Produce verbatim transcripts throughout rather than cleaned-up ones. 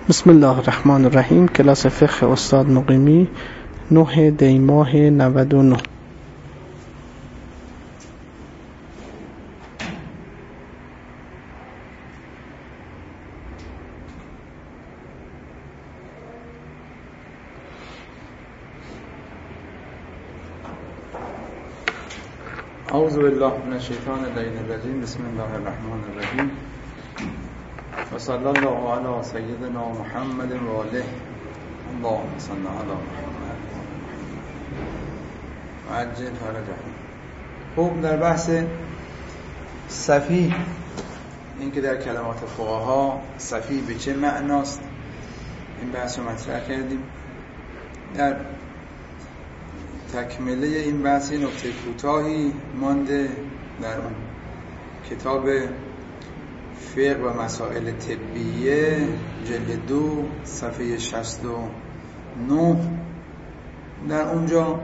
بسم الله الرحمن الرحیم. کلاس فقه استاد مقیمی، نه دی ماه نود و نه. اعوذ بالله من الشیطان الرجیم. بسم الله الرحمن الرحیم. و صلی الله علی سیدنا محمد و آله. اللهم صل علی محمد و عجل فرجه. خب در بحث سفیه، این که در کلمات فقها سفیه به چه معناست، این بحث رو مطرح کردیم. در تکمله این بحث نکته کوتاهی مانده در اون کتاب فقه و مسائل طبیه جلد دو صفحه شصت و نه. در اونجا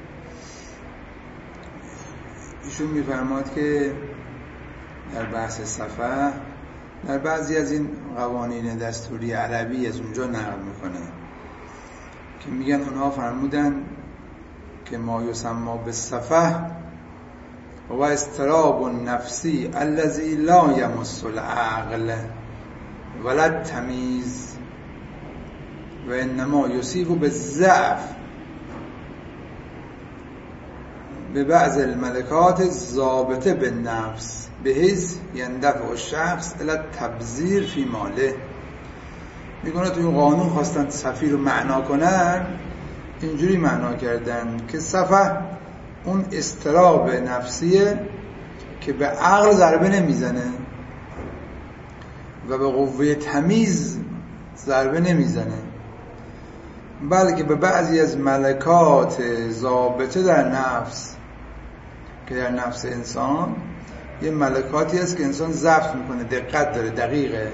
ایشون می‌فرماد که در بحث صفحه در بعضی از این قوانین دستوری عربی از اونجا نقل میکنه که میگن اونها فرمودن که ما یسمى بالسفه و استراب النفسی الذی لا یمس العقل ولا التمیز و انما یصیب بالضعف به بعض الملکات الضابطه بالنفس بحیث یندفع الشخص الی التبذیر فی ماله. میگونه توی قانون خواستن سفیه رو معنا کنن، اینجوری معنا کردن که سفه اون اضطراب نفسیه که به عقل ضربه نمیزنه و به قوه تمیز ضربه نمیزنه، بلکه به بعضی از ملکات ضابطه در نفس که در نفس انسان یه ملکاتی هست که انسان ضبط میکنه، دقت داره، دقیقه،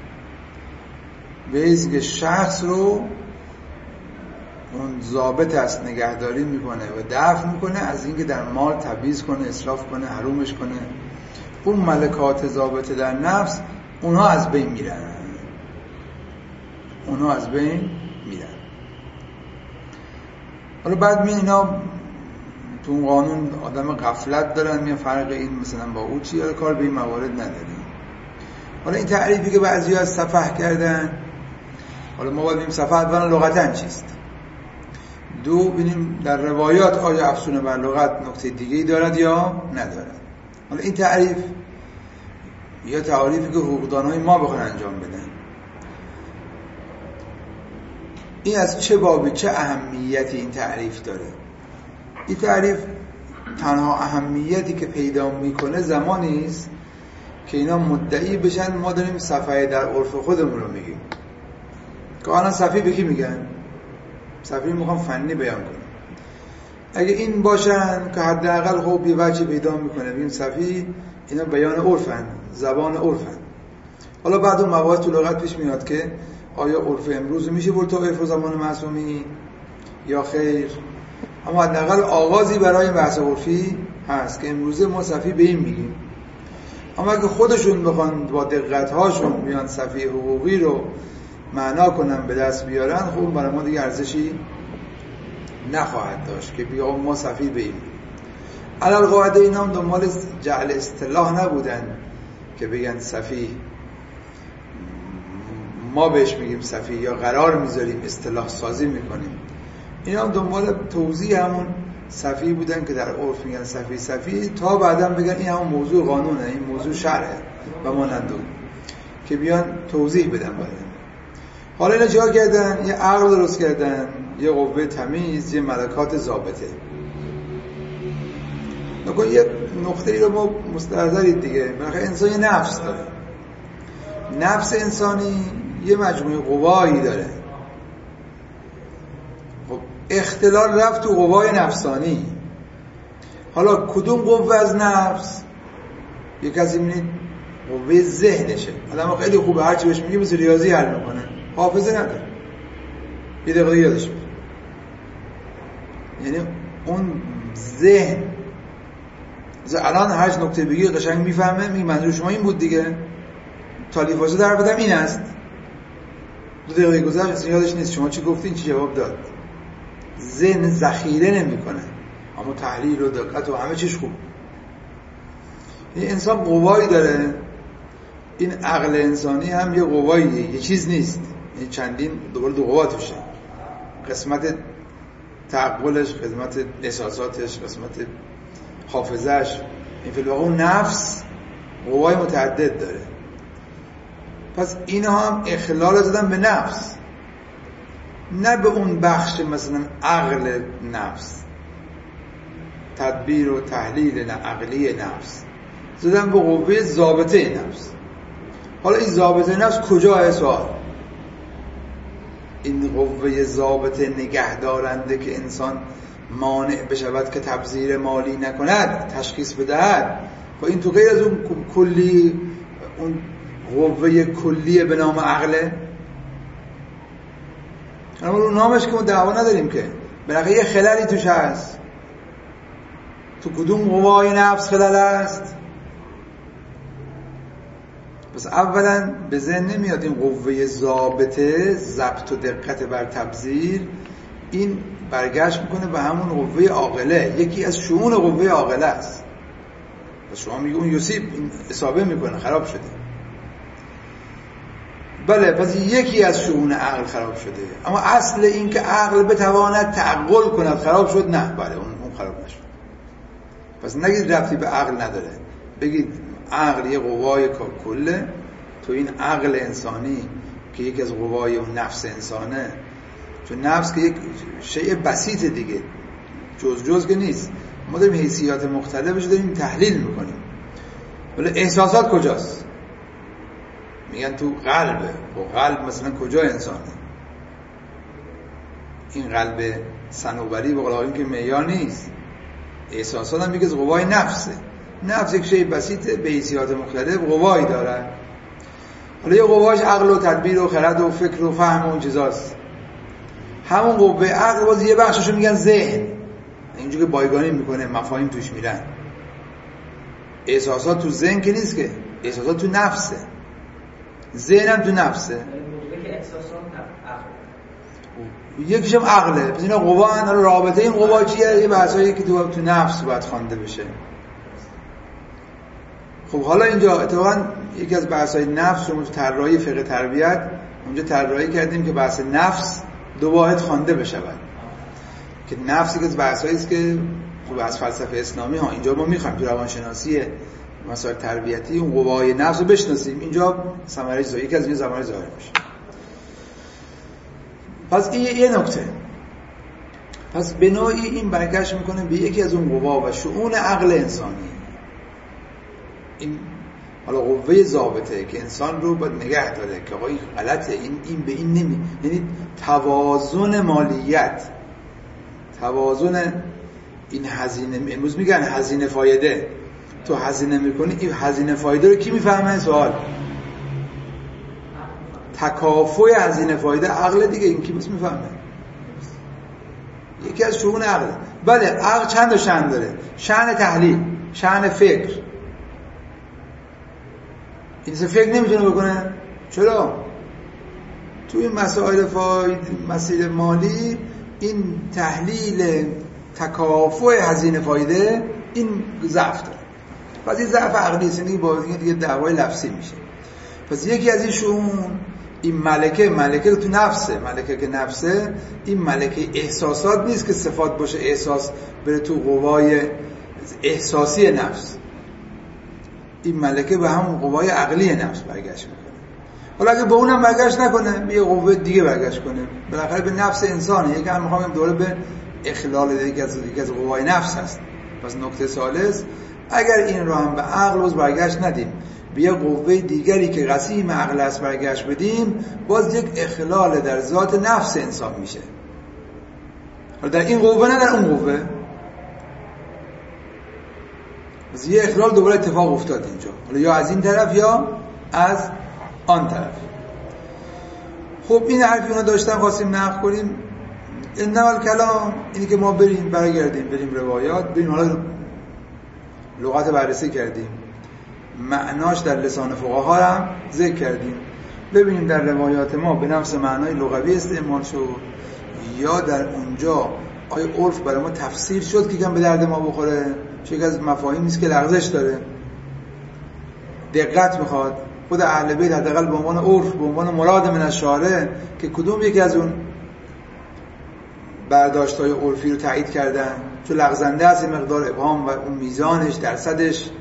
به حیث که شخص رو اون ضابط است نگهداری میکنه و دفع میکنه از اینکه در مال تبعیض کنه، اسراف کنه، حرومش کنه. اون ملکات ضابطه در نفس اونها از بین میرن، اونها از بین میرن. حالا بعد می اینا تو اون قانون آدم غفلت دارن، می فرق این مثلا با او چیه، حالا کار به این موارد نداریم. حالا این تعریفی که بعضی از سفح کردن، حالا ما باید ببینیم سفح اولا لغتاً چیست، دو ببینیم در روایات آیا افسون بر لغت نکته دیگه‌ای دارد یا ندارد. حالا این تعریف یا تعریفی که حقوقدان‌های ما بخوان انجام بدن، این از چه بابی، چه اهمیتی این تعریف داره؟ این تعریف تنها اهمیتی که پیدا میکنه زمانی است که اینا مدعی بشن ما داریم صفحه در عرف خودمون رو میگیم. که الان صفحه به کی میگن؟ صفحه میخوام فنی بیان کنم. اگه این باشن که حداقل خب یه وجه پیدا میکنه ببین صفحه اینا بیان عرفن، زبان عرفن. حالا بعد اون مواقع تو لغت پیش میاد که آیا عرف امروز میشه برد تا عرف زمان معصومی یا خیر، اما حداقل آغازی برای بحث عرفی هست که امروزه ما صفحه به این میگیم. اما اگه خودشون بخوان با دقت‌هاشون بیان صفحه حقوقی رو معنا کنن، به دست بیارن، خب برای ما دیگه ارزشی نخواهد داشت که بیا ما صفیه بگیم. علل قاعده اینا هم دنبال جعل اصطلاح نبودن که بگن صفیه ما بهش میگیم صفیه یا قرار میذاریم اصطلاح سازی میکنیم. اینا هم دنبال توضیح همون صفیه بودن که در عرف میگن صفیه صفیه، تا بعدا بگن این همون موضوع قانونه، این موضوع شرعه و مانند اون که بیان توضیح بدن باید. حالا اینا چیکار کردن؟ یه عقل درست کردن، یه قوه تمیز، یه ملکات ضابطه. نکن یه نقطه ای رو ما مستحضرید دیگه، بالاخره انسان یه نفس داره. نفس انسانی یه مجموعه قوایی داره. خب اختلال رفت تو قوای نفسانی. حالا کدوم قوه از نفس؟ یه کسی میبینید قوه ذهنشه، آدم خیلی خوبه، هرچی بهش میگه مثل ریاضی حل میکنه، حافظه نداره، یه دقیقه یادش میره. یعنی اون ذهن الان هر نکته بگی قشنگ میفهمه، میگه منظور شما این بود دیگه، تالیفاسه در بدم این است، دو دقیقه گذشت اصلا یادش نیست شما چی گفتین چی جواب داد. ذهن ذخیره نمیکنه، اما تحلیل و دقت و همه چیش خوب. این انسان قوایی داره، این عقل انسانی هم یه قواییه، یه چیز نیست، این چندین دوباره دو قوا توشه، قسمت تعقلش، قسمت احساساتش، قسمت حافظش. این فی الواقع اون نفس قوای متعدد داره. پس اینا هم اخلال دادن به نفس، نه به اون بخش مثلا عقل نفس، تدبیر و تحلیل نه عقلی نفس، زدن به قوه ضابطه نفس. حالا این ضابطه نفس کجاه سوال؟ این قوه ضابطه نگهدارنده که انسان مانع بشود که تبذیر مالی نکند، تشخیص بدهد. و این تو غیر از اون کلی، اون قوه کلیه به نام عقله، اما اون نامش که ما دعوا نداریم که بالاخره یه خللی توش هست. تو کدوم قوای نفس خلل هست؟ پس اولا به ذهن نمیاد این قوه ضابطه، ضبط و دقت بر تبذیر، این برگشت میکنه به همون قوه عاقله، یکی از شؤون قوه عاقله است. پس شما میگه اون یوسیب این اصابه میکنه، خراب شده. بله، پس یکی از شؤون عقل خراب شده، اما اصل این که عقل بتواند تعقل کند خراب شد، نه، بله اون اون خراب نشد. پس نگید ربطی به عقل نداره، بگید عقل یه قوای کله. تو این عقل انسانی که یکی از قوای اون نفس انسانه، چون نفس که یک شیء بسیطه دیگه، جز جز که نیست، ما داریم حیثیات مختلفش داریم تحلیل میکنیم. ولی احساسات کجاست؟ میگن تو قلبه. و قلب مثلا کجا انسانه؟ این قلب صنوبری به قول آقایون که معیار نیست. احساسات هم میگه از قوای نفسه. نفس یک شیء بسیطه، به حیثیات مختلف قوایی داره. حالا یه قواش عقل و تدبیر و خرد و فکر و فهم و اون چیزاست. همون قوه عقل باز یه بخششو میگن ذهن، اینجوری که بایگانی میکنه، مفاهیم توش میرن. احساسات تو ذهن که نیست که، احساسات تو نفسه، ذهن هم تو نفسه. یکیش هم عقله. پس اینا قوا هن. رابطه این قوا چیه؟ یه بحثایی که تو تو نفس باید خوانده بشه. خب حالا اینجا اتفاقا یکی از بحث‌های نفس شما تو طراحی فقه تربیت اونجا طراحی کردیم که بحث نفس دو واحد خوانده بشود، که نفسی که از بحثایی است که تو بحث فلسفه اسلامی ها، اینجا ما می‌خوایم تو روانشناسی مسائل تربیتی اون قوای نفس رو بشناسیم. اینجا ثمره ظاهر، یکی از این ثمره ظاهر میشه. پس این یه نکته. پس به نوعی این برگشت میکنه به یکی از اون قوا و شؤون عقل انسانی. این حالا قوه ضابطه که انسان رو باید نگه داره که آقا این غلطه، این این به این نمی، یعنی توازن مالیت، توازن این هزینه، امروز میگن هزینه فایده، تو هزینه میکنی، این هزینه فایده رو کی میفهمه؟ سوال. تکافؤ هزینه فایده عقل دیگه، این کی میفهمه؟ یکی از شؤون عقل. بله، عقل چند تا شأن داره؟ شأن تحلیل، شأن فکر. این سه فکر نمیتونه بکنه. چرا؟ تو این مسائل فاید مسائل مالی، این تحلیل تکافؤ هزینه فایده این ضعف داره. پس این ضعف عقلی است، یعنی با دیگه دعوای لفظی میشه. پس یکی از این شؤون این ملکه، ملکه تو نفسه، ملکه که نفسه، این ملکه احساسات نیست که صفات باشه، احساس بره تو قوای احساسی نفس. این ملکه به همون قوای عقلی نفس برگشت میکنه. حالا اگه به اونم برگشت نکنه، به یه قوه دیگه برگشت کنه، بالاخره به نفس انسانه. یکی هم میخوام دوره به اخلال دیگه از دیگه از قوای نفس هست. پس نکته ثالث، اگر این رو هم به عقل باز برگشت ندیم، به یه قوه دیگری که قسیم عقل است برگشت بدیم، باز یک اخلال در ذات نفس انسان میشه. حالا در این قوه نه در اون قوه، از یه اخلال دوباره اتفاق افتاد اینجا، حالا یا از این طرف یا از آن طرف. خب این حرفی اونا داشتن خواستیم نقل کنیم. انما کلام اینی که ما بریم برگردیم، بریم روایات، بریم حالا لغت بررسی کردیم، معناش در لسان فقها هم ذکر کردیم. ببینیم در روایات ما به نفس معنای لغوی استعمال شد یا در اونجا آیا عرف برای ما تفسیر شد که کم به درد ما بخوره، چون یک از مفاهیمی است که لغزش داره، دقت میخواد. خود اهل بیت حداقل به عنوان عرف، به عنوان مراد من الشارع که کدوم یکی از اون برداشت‌های عرفی رو تایید کردن، چون لغزنده است مقدار ابهام و اون میزانش درصدش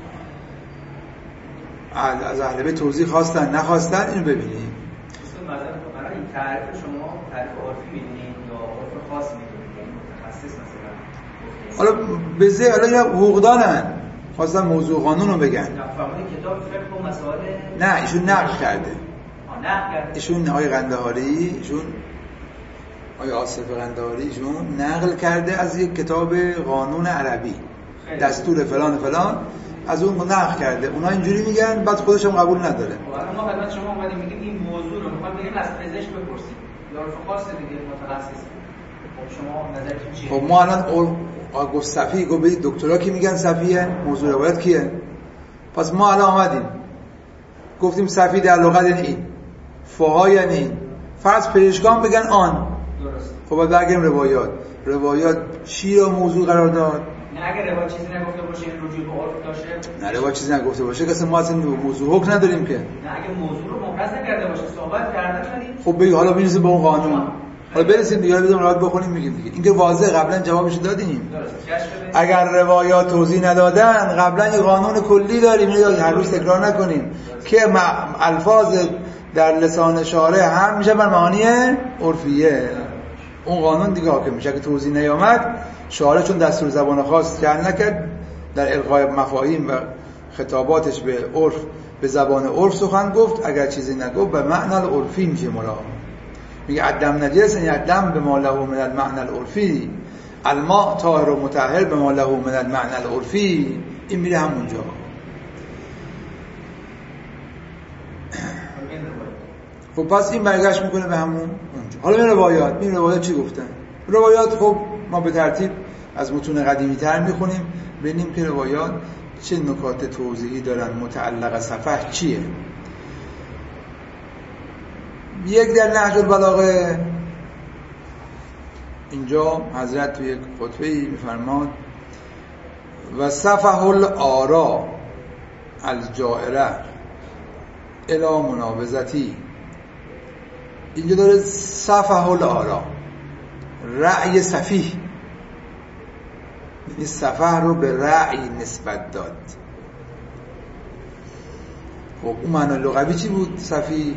از اهل بیت توضیح خواستن نخواستن، اینو ببینیم. مثلا برای این تعریف شما تعریف عرفی می‌دونید یا عرف خاص می‌دونید، یعنی متخصص مثلا حالا به ذی حالا یا حقوقدانن خواستن موضوع قانون رو بگن. نه فرمودید کتاب فقه و مسائل نه ایشون نقل کرده. آ نقل کرده. ایشون آقای قندهاری، ایشون آقای آصف قندهاری ایشون نقل کرده از یک کتاب قانون عربی. خیلی. دستور فلان فلان از اون نقل کرده. اونا اینجوری میگن، بعد خودش هم قبول نداره. خب ما خدمت شما اومدیم میگیم این موضوع رو میخوام بگیم از پزشک بپرسید. یا عرف خاص دیگه متخصص. خب شما نظرتون چیه؟ خب ما الان آقا گفت صفی، گفت برید دکترا کی میگن صفیه؟ موضوع روایت کیه؟ پس ما الان آمدیم گفتیم صفی در لغت یعنی این، فقها یعنی این، فرض پزشکان بگن آن. درست. خب بعد برگردیم روایات. روایات چی رو موضوع قرار داد؟ نه اگه روایت چیزی نگفته باشه این رجوع به عرف داشته. نه روایت چیزی نگفته باشه که اصلا ما اصلا موضوع حکم نداریم که. نه اگه موضوع رو مبحث نکرده باشه صحبت کردن شدیم. خب بگی حالا بنویسیم به اون قانون. حالا برسیم دیگه بدون روایت بخونیم میگیم دیگه. این که واضحه قبلا جوابش دادیم. اگر روایات توضیح ندادن قبلا یه قانون کلی داریم اینو هر روز تکرار نکنیم که الفاظ در لسان شارع هم میشه بر معانی عرفیه. اون قانون دیگه حاکم میشه که توضیح نیامد. شارع چون دستور زبان خاص جعل نکرد در القای مفاهیم و خطاباتش به عرف به زبان عرف سخن گفت، اگر چیزی نگفت به معنی العرفی میشه مراد. میگه الدم نجس یعنی الدم به ما له من المعنى العرفی، الماء طاهر و مطهر به ما له من المعنى العرفی. این میره همونجا. خب پس این برگشت میکنه به همون اونجا. حالا این روایات، این روایات چی گفتن؟ روایات خب ما به ترتیب از متون قدیمی تر میخونیم ببینیم که روایات چه نکات توضیحی دارن، متعلق صفحه چیه. یک در نهج البلاغه اینجا حضرت توی یک خطبه‌ای میفرماد و صفح الآراء الجائره الی منابذتی. اینجا داره صفح الآراء، رأی صفیح، این صفح رو به رأی نسبت داد. خب اون معنی لغوی چی بود صفیح؟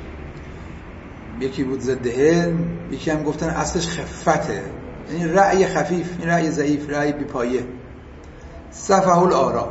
یکی بود ضد حلم، یکی هم گفتن اصلش خفته، یعنی رأی خفیف، این رأی ضعیف، رأی بی پایه. صفح الآراء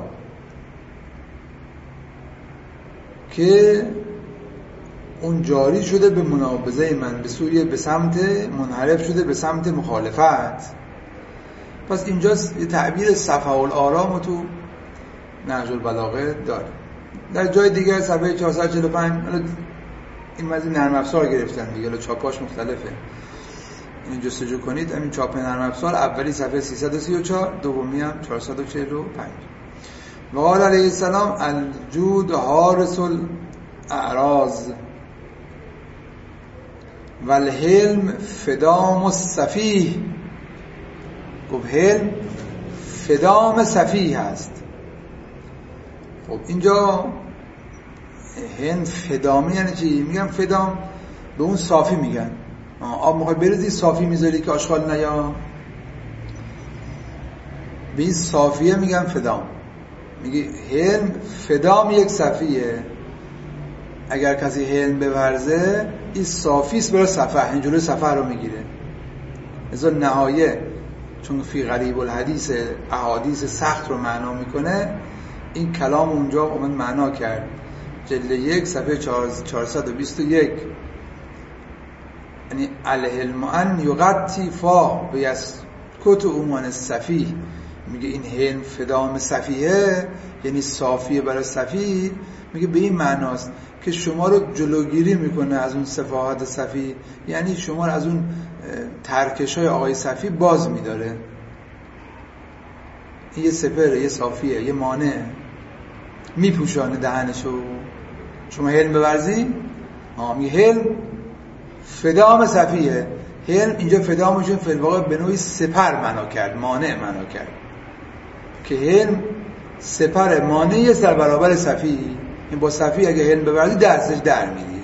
که اون جاری شده به منابذه من، به سوی به سمت منحرف شده به سمت مخالفت. پس اینجا یه تعبیر صفح الآراء ما تو نهج البلاغه داره. در جای دیگه صفحه چهارصد و چهل و پنج این مزید نرم افزار گرفتن دیگه، چاپاش مختلفه، این جستجو کنید. همین چاپ نرم افزار اولی صفحه سیصد و سی و چهار، دومی هم چهارصد و چهل و پنج. و قال علیه السلام الجود حارس الاعراض و الحلم فدام الصفیح. گفت حلم فدام صفیح هست. خب اینجا هند فدامی یعنی چی؟ میگم فدام به اون صافی میگن. آب میخوای بریزی صافی میذاری که آشغال نیا، به این صافیه میگم فدام. میگه حلم فدام یک صفیه، اگر کسی حلم بورزه این صافیست برای صفحه، این جلوی صفحه رو میگیره. ازا نهایه چون فی غریب الحدیث احادیث سخت رو معنا میکنه، این کلام اونجا اومد معنا کرد. جلد یک صفحه چهارصد و بیست و یک، یعنی الحلم ان یغطی فاه و یسکت عمان الصفیح. میگه این حلم فدام صفیه یعنی صافیه برای صفیح. میگه به این معناست که شما رو جلوگیری میکنه از اون صفاحات صفیح، یعنی شما رو از اون ترکشای آقای صفیح باز میداره. این یه سپره، یه صافیه، یه مانع، میپوشانه دهنشو. شما حلم بورزی ها میگه حلم فدام صفیه. حلم اینجا فدامشون فی الواقع به نوعی سپر معنا کرد، مانع معنا کرد که حلم سپر مانعی است در برابر صفی. این با صفی اگه حلم ببردی دستش در میدی.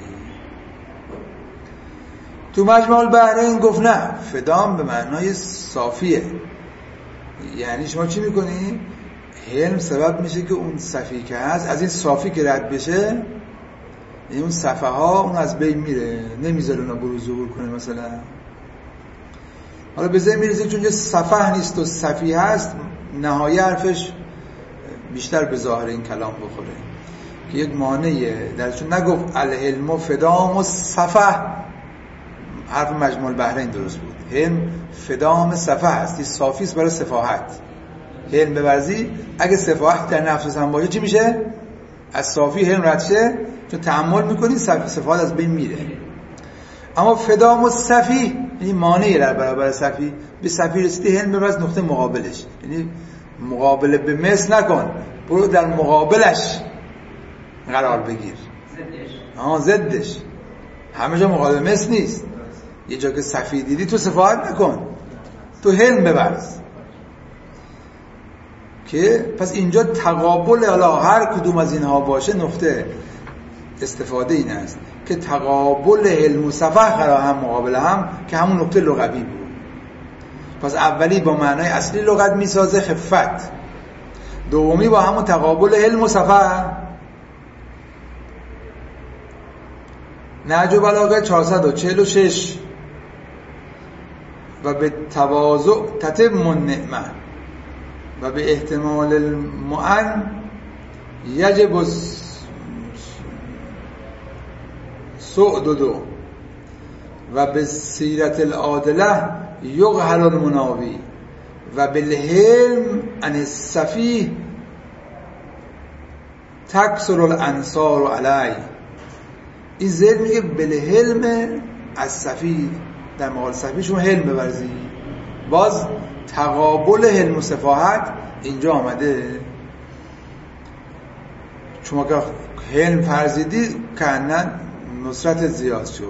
تو مجمع البحرین گفت نه، فدام به معنای صافیه. یعنی شما چی میکنی؟ حلم سبب میشه که اون صفی که هست از این صافی که رد بشه، یعنی اون صفحه ها اون از بین میره، نمیذاره اونا بروز ظهور کنه. مثلا حالا به ذهن میرسه چون یه صفحه نیست و صفی هست، نهایی حرفش بیشتر به ظاهر این کلام بخوره که یک مانعه درشون. نگفت الحلم فدام و صفحه، حرف مجموع البحرین درست بود. حلم فدام صفحه هست، این صافی است برای صفاحت. حلم بورزی اگه صفاحت در نفس هم باشه چی میشه؟ از صافی حلم رد شه، چون تأمل میکنی صفاحت از بین میره. اما فدام و صفی یعنی مانعی در برابر صفی. به صفی رسیدی حلم بورز نقطه مقابلش، یعنی مقابله به مثل نکن، برو در مقابلش قرار بگیر. زدش. آه زدش. همه جا مقابل مثل نیست. یه جا که صفی دیدی تو صفاحت نکن، تو حلم ببرز. که پس اینجا تقابل حالا هر کدوم از اینها باشه، نقطه استفاده این است که تقابل حلم و صفح قرار هم مقابل هم، که همون نقطه لغوی بود. پس اولی با معنای اصلی لغت میسازه خفت، دومی با همون تقابل حلم و صفح. نهج البلاغه چهارصد و چهل و شش و به تواضع تتم النعمه و به احتمال المعن یجب سعددو و به سیرت العادله یغهل المناوی و بالحلم عن الصفیح تکسر الانصار علی. این زید میگه بالحلم از صفیح، در مقابل صفیح شما حلم بورزی. باز تقابل حلم و صفاحت اینجا آمده. شما که حلم فرزیدی کنن نصرت زیاد شد.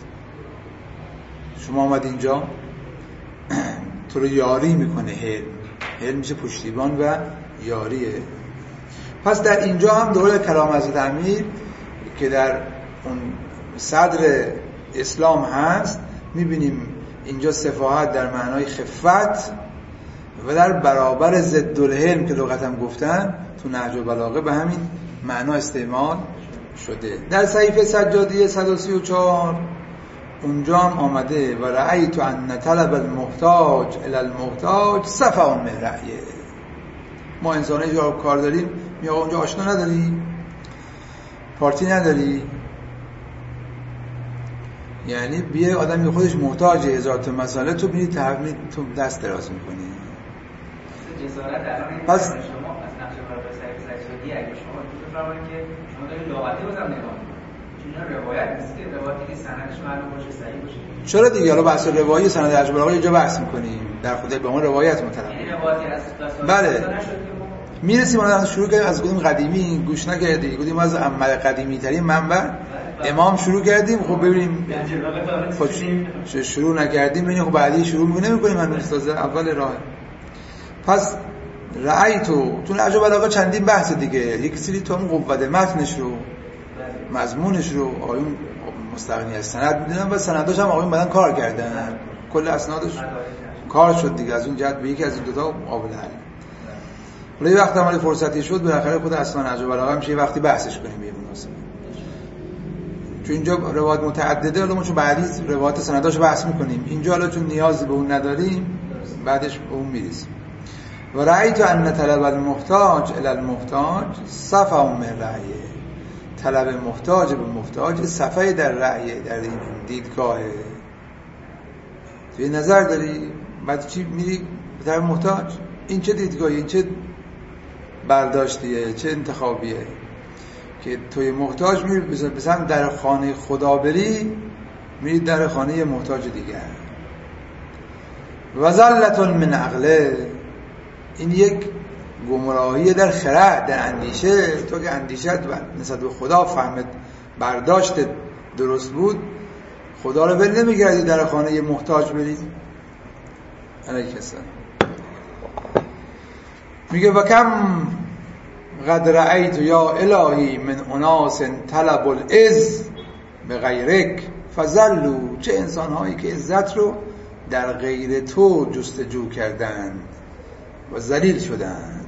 شما آمد اینجا تو رو یاری میکنه. حلم حلم میشه پشتیبان و یاریه. پس در اینجا هم دوره کلام حضرت امیر که در اون صدر اسلام هست میبینیم اینجا صفاحت در معنای خفت و در برابر ضد الحلم که لغت هم گفتن تو نهج البلاغه به همین معنا استعمال شده. در صحیفه سجادیه صد و سی و چهار اونجا هم آمده و رأیت ان طلب المحتاج الی المحتاج صفا من رأیه. ما انسانه جا کار داریم، میگه اونجا آشنا نداری، پارتی نداری، یعنی بیه آدمی خودش محتاج هزار تا مسئله، تو میری تحمیل تو دست دراز میکنی. پس شما از نقش برای صحیفه سجادیه اگه شما تو بفرمایید که شما دارید لغتی بازم نگاه چون روایت نیست که روایتی که سندش معلوم باشه صحیح باشه. چرا دیگه؟ حالا بحث روایی سند نهج البلاغه اینجا بحث می‌کنیم، در خود به ما روایت مطلب. یعنی روایتی از بله میرسیم الان شروع کردیم از کدوم قدیمی گوش نکردی، کدوم از عمل قدیمی ترین منبع امام شروع کردیم. خب ببینیم خب شروع نکردیم، ببینیم خب بعدی شروع نمی‌کنیم. من استاد اول راه. پس رأیتو تو نهج البلاغه چندین بحث دیگه، یک سری تو هم قوت متنش رو، مضمونش رو آیون مستغنی از سند میدونن و سنداش هم آیون بعدن کار کردن، کل اسنادش کار شد دیگه. از اون جهت به یکی از این دو تا قابل حل. ولی وقتی عملی فرصتی شد بالاخره خود اصلا نهج البلاغه میشه وقتی بحثش کنیم یه مناسبه. چون اینجا روایت متعدده، حالا ما چون بعدی روایت سنداش بحث میکنیم، اینجا حالا چون نیازی به اون نداریم بعدش به اون میرسیم. و رأیت ان طلب المحتاج الی المحتاج صفا من رأیه. طلب محتاج به محتاج صفای در رأیه، در این دیدگاهه. توی نظر داری بعد چی میری به طرف محتاج؟ این چه دیدگاهی، این چه برداشتیه، چه انتخابیه که توی محتاج میری بسن در خانه خدا بری، میری در خانه محتاج دیگر. و ذلت من عقله، این یک گمراهی در خرد، در اندیشه. تو که اندیشت نسبت به خدا فهمت برداشت درست بود خدا رو ول نمی‌کردی در خانه یه محتاج برید؟ علیک السلام. میگه و کم قد رأیت یا الهی من اناس طلب العز به غیرک فضلوا، چه انسان‌هایی که عزت رو در غیر تو جستجو کردند و ذلیل شدند.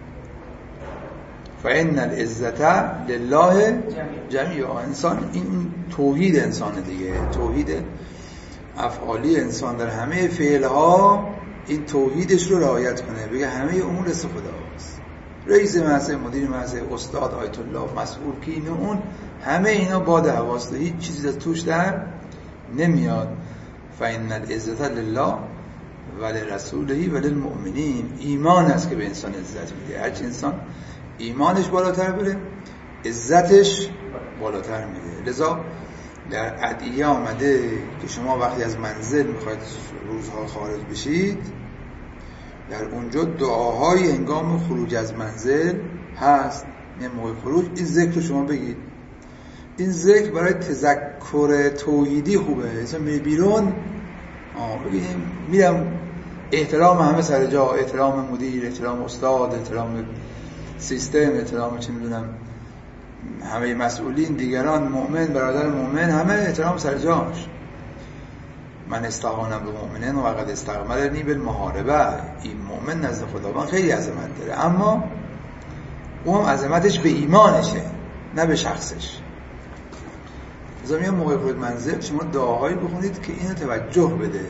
فإن العزة لله جمیعا. انسان این توحید انسان دیگه، توحید افعالی انسان در همه فعلها این توحیدش رو رعایت کنه، بگه همه امور دست خداست. رئیس مؤسسه، مدیر مؤسسه، استاد، آیت الله، مسئول کی، اینو اون، همه اینا باد حواسته، هیچ چیزی از توش در نمیاد. فإن العزة لله ولرسوله وللمؤمنین. ایمان است که به انسان عزت میده. هرچی انسان ایمانش بالاتر بره عزتش بالاتر میده. لذا در ادعیه آمده که شما وقتی از منزل میخواید روزها خارج بشید، در اونجا دعاهای هنگام خروج از منزل هست. یه موقع خروج این ذکر رو شما بگید. این ذکر برای تذکر توحیدی خوبه. مثلا میری بیرون بگیم میرم، احترام همه سر جا، احترام مدیر، احترام استاد، احترام سیستم، احترام چه میدونم همه مسئولین، دیگران، مؤمن، برادر مؤمن، همه احترام سر جاش. من استعانم به مؤمنین و قد استعملنی بالمحاربه. این مؤمن نزد خداوند خیلی عظمت داره، اما اون عظمتش به ایمانشه نه به شخصش. لذا میگم موقع خروج منزل شما دعاهایی بخونید که اینو توجه بده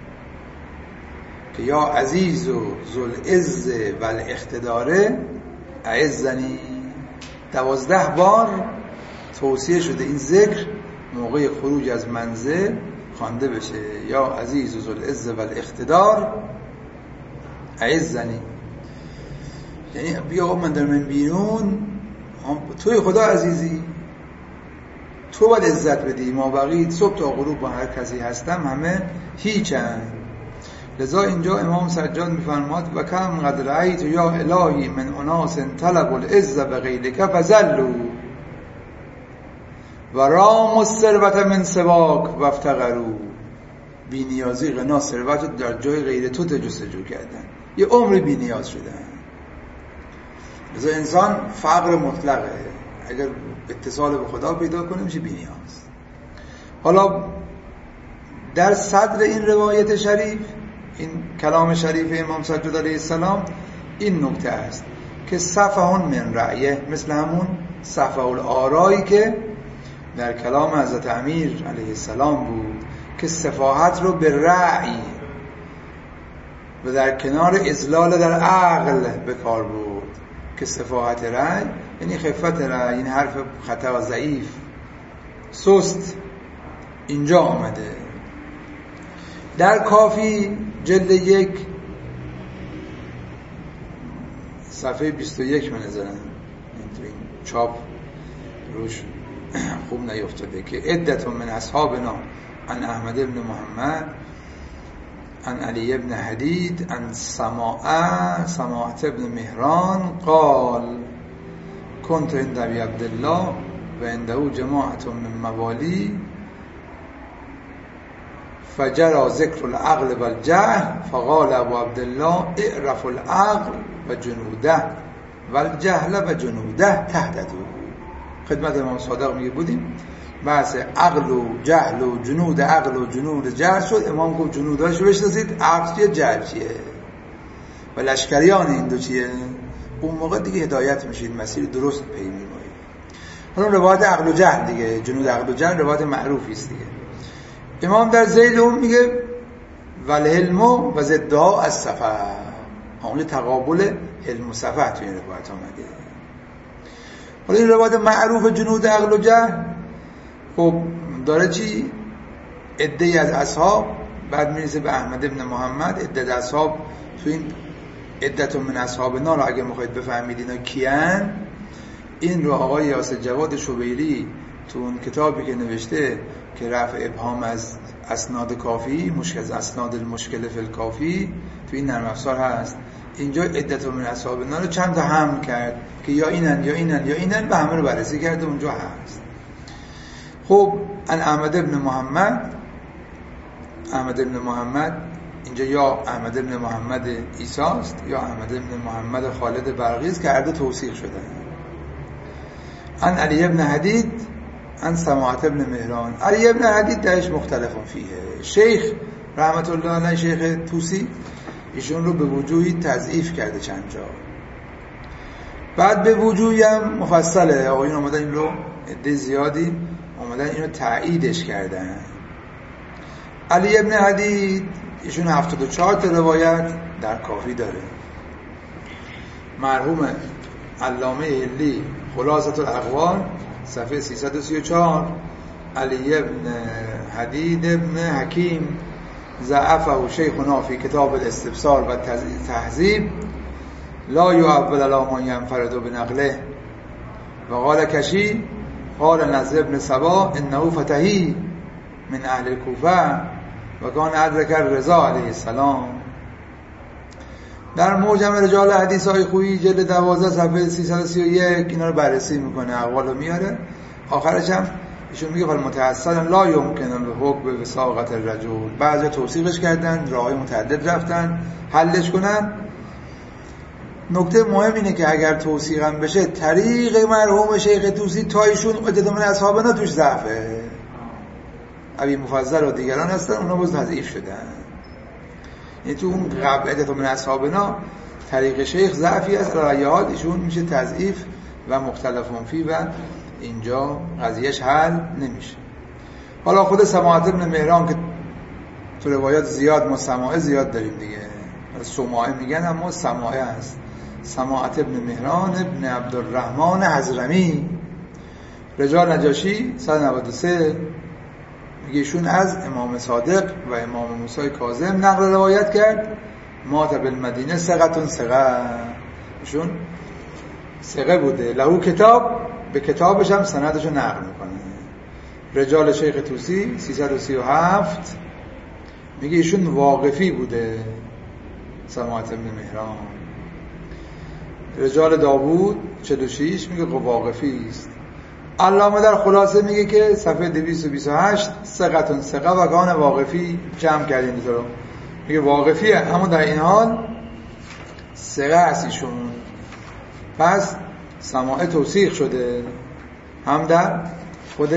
که یا عزیز و ذوالعز و الاقتدار اعزنی. دوازده بار توصیه شده این ذکر موقع خروج از منزل خوانده بشه. یا عزیز و ذوالعز و الاقتدار اعزنی، یعنی بیا من در من بیرون، توی خدا عزیزی، تو باید عزت بدی، ما بقیت صبح تا غروب با هر کسی هستم همه هیچن. لذا اینجا امام سجاد میفرماد و کم قد رأیت یا الهی من اناس طلب العز بغیرک فذلوا و رام الثروت من سواک و افتقروا. بی نیازی، غنا، ثروت در جای غیر تو جستجو کردن، یه عمر بی نیاز شدن. لذا انسان فقر مطلقه، اگر اتصال به خدا پیدا کنه میشه بی نیاز. حالا در صدر این روایت شریف، این کلام شریف امام سجاد علیه السلام، این نکته است که صفحون من رأیه، مثل همون صفحه الآرایی که در کلام حضرت امیر علیه السلام بود که صفاحت رو به رأی و در کنار اذلال در عقل به کار بود، که صفاحت رأی یعنی خفت رأی، این حرف خطا ضعیف سست اینجا آمده. در کافی جلد یک صفحه بیست و یک من نظرم این چاپ روش خوب نیفتاده که عدت من اصحابنا عن احمد ابن محمد عن علی ابن حدید عن سماعه سماعه ابن مهران قال كنت عند ابي عبد الله و عنده جماعه من موالی فجرى ذکر العقل و الجهل فقال ابو عبدالله اعرف العقل و جنوده و الجهل و جنوده تهتدوا. خدمت امام صادق میگه بودیم بحث عقل و جهل و جنود عقل و جنود جهل شد. امام گفت جنوداش رو بشناسید، عقل چیه، جهل چیه و لشکریان این دو چیه. اون موقع دیگه هدایت میشید، مسیر درست پی میبرید. حالا روایت عقل و جهل دیگه، جنود عقل و جهل روایت معروفی است دیگه. امام در ذیل اون میگه والحلم و ضدها از صفح، اون تقابل حلم و صفح تو این روایت آمده. حالا این روایت معروف جنود عقل و جهل خب داره چی؟ عده‌ای از اصحاب، بعد میرسه به احمد ابن محمد. عده اصحاب تو این عدت من اصحابنا رو اگه میخواید بفهمید اینا کیان، این رو آقای یاسر جواد شبیری تو اون کتابی که نوشته که رفع ابهام از اسناد کافی، مشکل از اسناد المشکل فی الکافی، تو این نرم افزار هست. اینجا عدت من اصحابنا رو چند تا هم کرد که یا اینن یا اینن یا اینن، به همه رو بررسی کرده اونجا هست. خب ان احمد ابن محمد، احمد ابن محمد اینجا یا احمد ابن محمد عیسی است یا احمد ابن محمد خالد برقی که هر دو توثیق شده. ان علی ابن حدید ان سماعت ابن مهران. علی ابن حدید درش مختلف فیه. شیخ رحمت الله علیه شیخ طوسی ایشون رو به وجوهی تضعیف کرده چند جا. بعد به وجوهی هم مفصله، آقایون اومدن این رو عده زیادی اومدن اینو تاییدش کردن. علی ابن حدید ایشون هفتاد و چهار تا روایت در کافی داره. مرحوم علامه هلی خلاصة الاقوال صفحه سیصد و سی و چهار، علی ابن حدید ابن حکیم ضعفه شیخنا فی کتاب الاستبصار و تهذیب لا یعول علی من ینفرد بنقله و قال کشی قال نضر ابن سبا انه فتحی من اهل الکوفه و کان ادرک رضا علیه السلام. در معجم رجال حدیث های خویی جلد دوازده صفحه سیصد و سی و یک اینا رو بررسی میکنه، اقوال رو میاره. آخرش هم ایشون میگه فالمتحصل لا یمکن الحکم به وثاقة الرجل. بعضی توصیفش کردن، راههای متعدد رفتن حلش کنن. نکته مهم اینه که اگر توصیقم بشه طریق مرحوم شیخ طوسی تا ایشون عدد من اصحابنا توش ضعفه. ابی مفضل و دیگران هستن اونا باز تضعیف شدن. یعنی تو اون قبل عدد من اصحابنا طریق شیخ ضعفی است، رایحات ایشون میشه تضعیف و مختلفون فی و اینجا قضیهش حل نمیشه. حالا خود سماعت ابن مهران که تو روایات زیاد ما سماعه زیاد داریم دیگه، سماعه میگن اما سماعه هست. سماعت ابن مهران ابن عبدالرحمن حضرمی رجال نجاشی صد و نود و سه میگه ایشون از امام صادق و امام موسی کاظم نقل روایت کرد. مات بالمدینه ثقتون ثقه، ایشون ثقه بوده. لهو کتاب، به کتابش هم سندشو نقل میکنه. رجال شیخ طوسی سیصد و سی و هفت میگه ایشون واقفی بوده سماعت ابن مهران. رجال داوود چهل و شش میگه واقفی است. علامه در خلاصه میگه که صفحه دویست و بیست و هشت ثقتون ثقه و کان واقفی جمع کردین تو رو میگه واقفیه، اما در این حال ثقه است ایشون. پس سماع توثیق شده هم در خود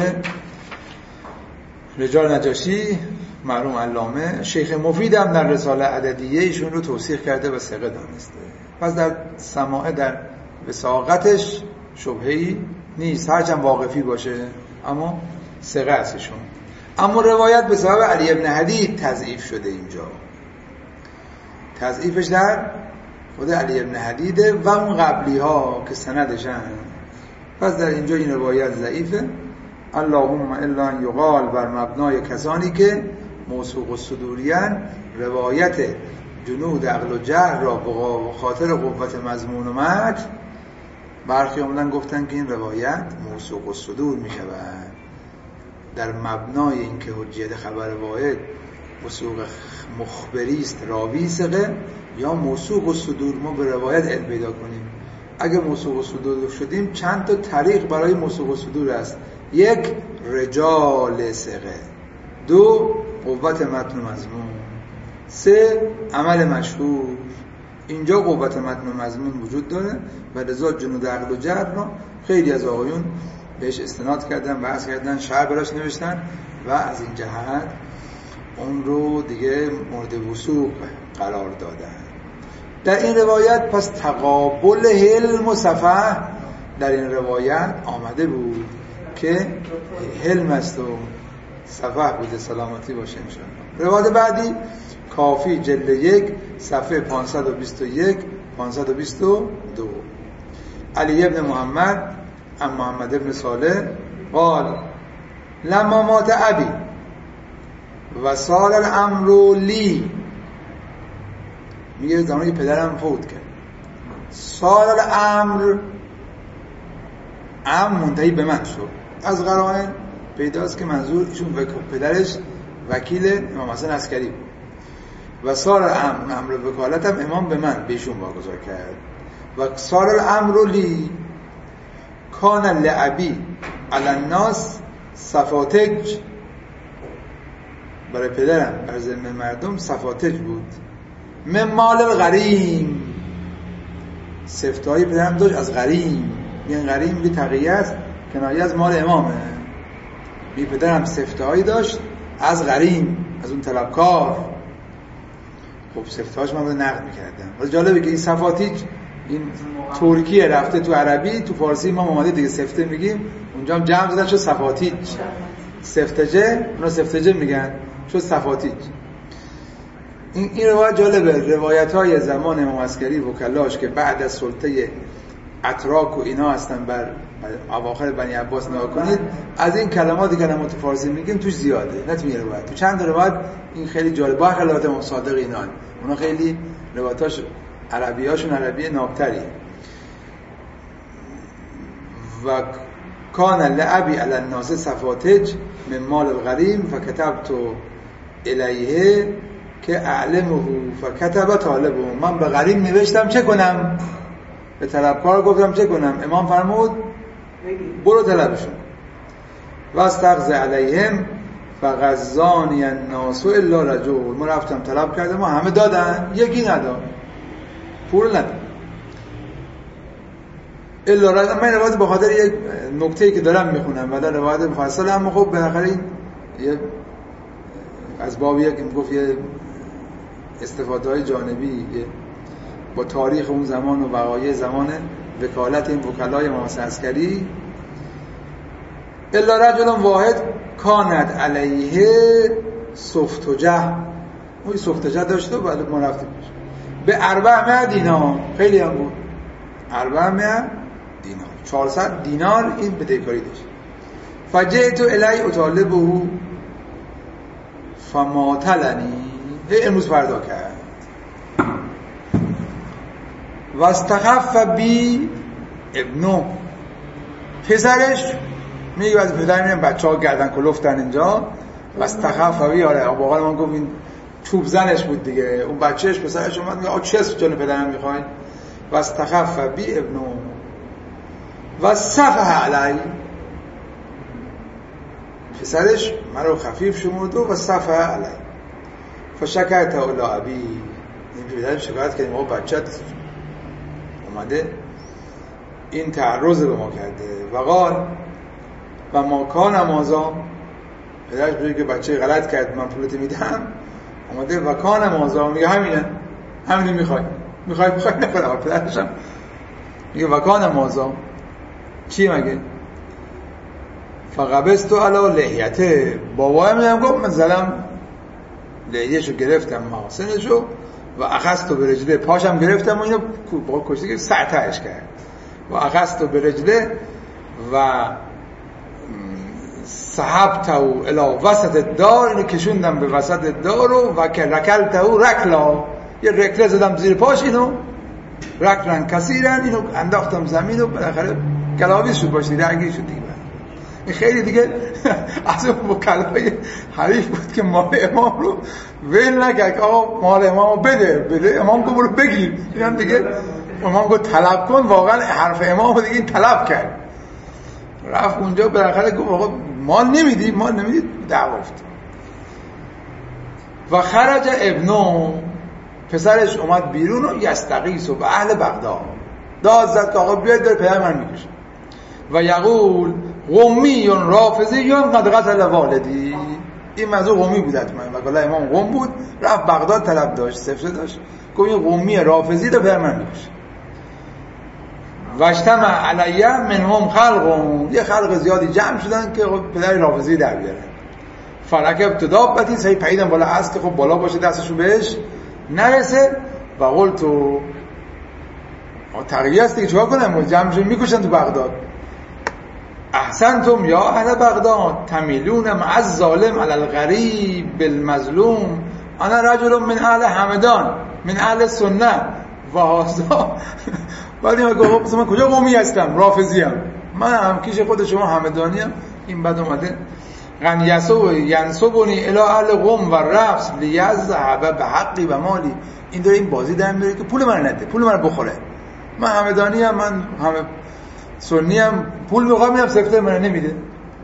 رجال نجاشی مرحوم علامه. شیخ مفید هم در رساله عددیه ایشون رو توثیق کرده و ثقه دانسته. پس در سماع در وثاقتش شبهه‌ای نیست، هرچند واقفی باشه اما ثقه است ایشون. اما روایت به سبب علی ابن حدید تضعیف شده. اینجا تضعیفش در خود علی ابن حدیده و اون قبلی ها که سندشن. پس در اینجا این روایت ضعیفه. اللهم الا ان یقال بر مبنای کسانی که موثوق الصدوریان روایت جنود عقل و جهل را به خاطر قوت مضمون و متن، برخی آمدن گفتن که این روایت موثوق الصدور می شود در مبنای اینکه حجیت خبر واحد موثوق مخبری است راوی ثقه یا موثوق الصدور ما به روایت علم پیدا کنیم. اگه موثوق الصدور شدیم چند تا طریق برای موثوق الصدور است. یک، رجال ثقه. دو، قوت متن و مضمون. سه، عمل مشهور. اینجا قوت متن و مضمون وجود داره و لذا جنود عقل و جهل رو خیلی از آقایون بهش استناد کردن، بحث کردن، شرح براش نوشتن و از این جهت اون رو دیگه مورد وثوق قرار دادن. در این روایت پس تقابل حلم و صفح در این روایت آمده بود که حلم است و صفح بوده، سلامتی باشه انشاءالله. روایت بعدی کافی جلد یک صفحه پانصد و بیست و یک پانصد و بیست و دو. علی ابن محمد ام محمد ابن صالح قال لما مات ابی و سال الامر لی، میگه زمانی که پدرم فوت کرد. سال الامر ام منتهی به من شد. از قرائن پیداست که منظور ایشون پدرش وکیل امام حسن عسکری بود و سال الامر امر وکالت هم امام به من بهشون واگذار کرد. و سال الامر لی کان لعبی علی الناس صفاتج برای پدرم بر ذمه مردم صفاتج بود. من مال الغریم، سفتایی پدرم داشت از غریم. این غریم بی تقیه است، کنایه از مال امامه. بی پدرم سفتایی داشت از غریم، از اون طلبکار. خب سفتهاش من باید نقد میکردم. ولی جالبه که این صفاتیج این ترکیه رفته تو عربی، تو فارسی ما اومده دیگه سفته میگیم، اونجا هم جمع زدن شد صفاتیج. سفتجه اونا سفتجه میگن شد صفاتیج. این این روایت جالبه. روایت های زمان امام عسکری وکلاش که بعد از سلطه اتراک و اینا هستن بر اواخر بنی عباس نگاه کنید، از این کلماتی که ما تو فارسی میگیم توش زیاده، نه تو این روایت. تو چند روایت این خیلی جالب، با خلاف امام صادق اینا، اونا خیلی روایتاش عربیاشون عربی نابتری. و کان لعبی علی الناس صفاتج من مال الغریم فکتبت الیه که اعلمه فکتب طالبه. من به غریم نوشتم چه کنم؟ به طلبکار گفتم چه کنم؟ امام فرمود برو طلبشون. و استغز علیهم فغزانی الناس الا رجل. ما رفتم طلب کردم و همه دادن، یکی نداد، پول نداد الا رجل. من روایت به خاطر یک نکته‌ای که دارم میخونم و در روایت مفصل، اما خب بالاخره این از باب یک میگفت یه استفاده‌های جانبی با تاریخ اون زمان و وقایع زمان وکالت این وکلای امام عسکری. الا رجل واحد کانت علیه سفتجه. اون سفتجه داشته و بعد ما رفتیم به اربعمائه دینار، خیلی هم بود، اربعمائه دینار، چهارصد دینار این بدهکاری داشت. فجئت الی اطالبه فماطلنی، امروز فردا کرد. و استخف بی ابنو، پسرش میگه از پدر میرم بچه ها گردن کلفتن اینجا. و استخف بی، آره باقال من گفت این چوب زنش بود دیگه، اون بچهش پسرش اومد میگه آ چه اسم جان پدرم میخواین؟ و استخف بی ابنو و صفح علی، پسرش من رو خفیف شمرد و صفح علی. فشکرت الی ابی، این پدرم شکایت کرد ما بچت اومده این تعرض به ما کرده. و قال و ما کان مازا، پدرش بگه که بچه غلط کرد من پولت میدم، اومده و کان مازا میگه همینه، همینی میخوای میخوای میخوای نکنه. پدرش هم میگه و کان مازا چی مگه؟ فقبستو علی لحیته، بابا میگم گفت من زدم لحیهشو گرفتم محاسنشو و اخستو به رجله، پاشم گرفتم و اینو با کشتی که سعتهش کرد. و اخستو به رجله و سحبتو الی وسط دار، اینو کشوندم به وسط دار و رکلتو رکلا، یه رکله زدم زیر پاش، اینو رکلن کثیرن، اینو انداختم زمین و بالاخره گلاویز شد، باش درگیر شد دیگه. این خیلی دیگه از اون وکلای حریف بود که مال امام رو ول نگه، آقا مال امام رو بده بده. امام گفت برو بگیر، این هم دیگه امام گفت طلب کن، واقعا حرف امام رو دیگه این طلب کرد. رفت اونجا بالاخره گفت آقا مال نمیدی مال نمیدی دعوا افتاد. و خرج ابنو، پسرش اومد بیرون و یستغیث به اهل بغداد، داد زد که آقا بیاید در پدر من میکشه. و یقول قمی رافضی قد قتل والدی، این موضوع قمی بود حتما، وگرنه امام قم بود، رفت بغداد طلب داشت، سفره داشت، گفت این قمی رافضی رو پدر من میکشه. و اجتمع علیه منهم خلق، یه خلق زیادی جمع شدن که پدر رافضی در بیارن. فرکب تدابتی، سعی پیدم بالا هست که خب بالا باشه دستشو بهش نرسه. و قلتو تقییه است دیگه، چوها کنم جمع شدن میکشن تو بغداد. احسنتم یا اهل بغداد تمیلون مع الظالم علی الغریب بالمظلوم، انا رجل من اهل همدان من اهل سنت و هذا. بعد این گفت من کجا قومی هستم؟ رافضی ام، من هم کیش خود شما همدانی ام. این بعد اومده غنیسو ینسبونی الی اهل قم و رفض لیذهب بحقی و مالی. این داره این بازی در میاره که پول من نده، پول من بخوره، من همدانی ام، من همه سنی ام، پول میخوام میام سفته من نمیده.